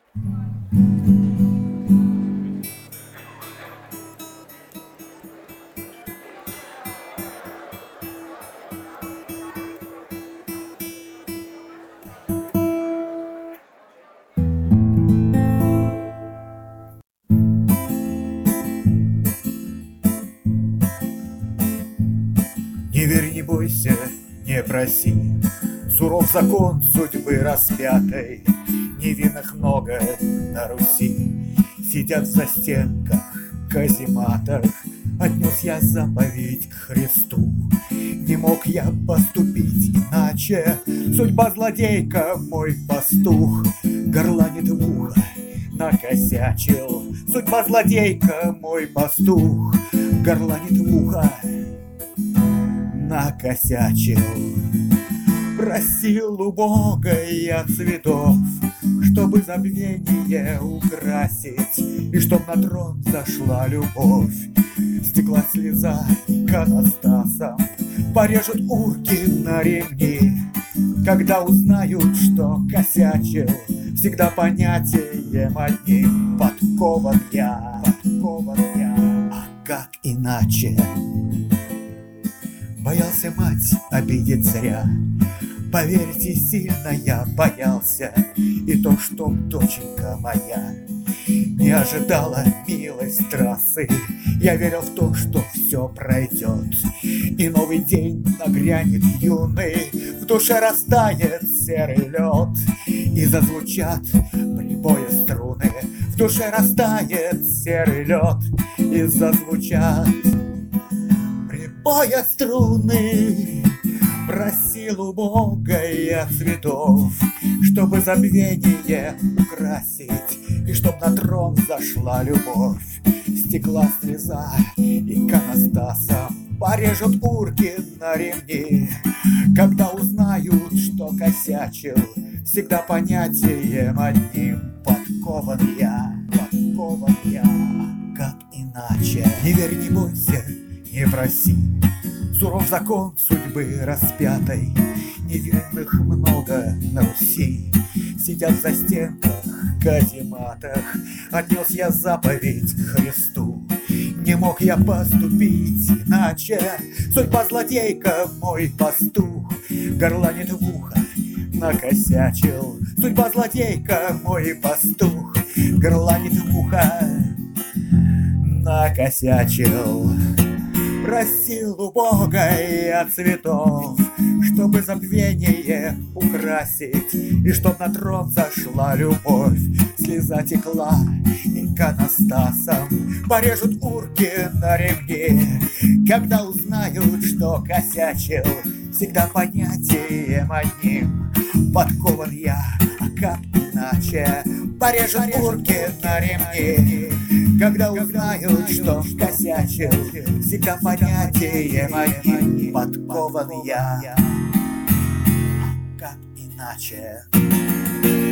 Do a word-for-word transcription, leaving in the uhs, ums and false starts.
Не верь, не бойся, не проси, суров закон судьбы распятой. Невинных много на Руси, сидят в застенках, казематах. Отнес я заповедь к Христу, не мог я поступить иначе. Судьба злодейка, мой пастух, горланит в ухо, накосячил. Судьба злодейка, мой пастух, горланит в ухо, накосячил. Просил у Бога я цветов, чтобы забвение украсить, и чтоб на трон зашла любовь. Стекла слеза иконостасом, порежут урки на ремни. Когда узнают, что косячил, всегда понятием одним: подкован я, подкован я. А как иначе? Боялся мать обидеть зря, поверьте, сильно я боялся. И то, что доченька моя не ожидала милость трассы, я верил в то, что все пройдет, и новый день нагрянет юный, в душе растает серый лед, и зазвучат прибоя струны. В душе растает серый лед, и зазвучат прибоя струны. Просил у Бога я цветов, чтобы забвение украсить, и чтоб на трон зашла любовь. Стекла слеза иконостасом, порежут урки на ремни. Когда узнают, что косячил, всегда понятием одним: подкован я, подкован я. А как иначе? Не верь, не бойся, не проси, суров закон судьбы распятой. Невинных много на Руси, сидят в застенках, казематах. Отнес я заповедь к Христу, не мог я поступить иначе. Судьба злодейка, мой пастух, горланит в ухо, накосячил. Судьба злодейка, мой пастух, горланит в ухо, накосячил. Просил у Бога я цветов, чтобы забвение украсить, и чтоб на трон зашла любовь. Слеза текла иконостасом, порежут урки на ремни. Когда узнают, что косячил, всегда понятием одним: подкован я, а как иначе? Порежут урки на ремни. Когда узнают, что косячил, всегда понятием одним: подкован я, а как иначе?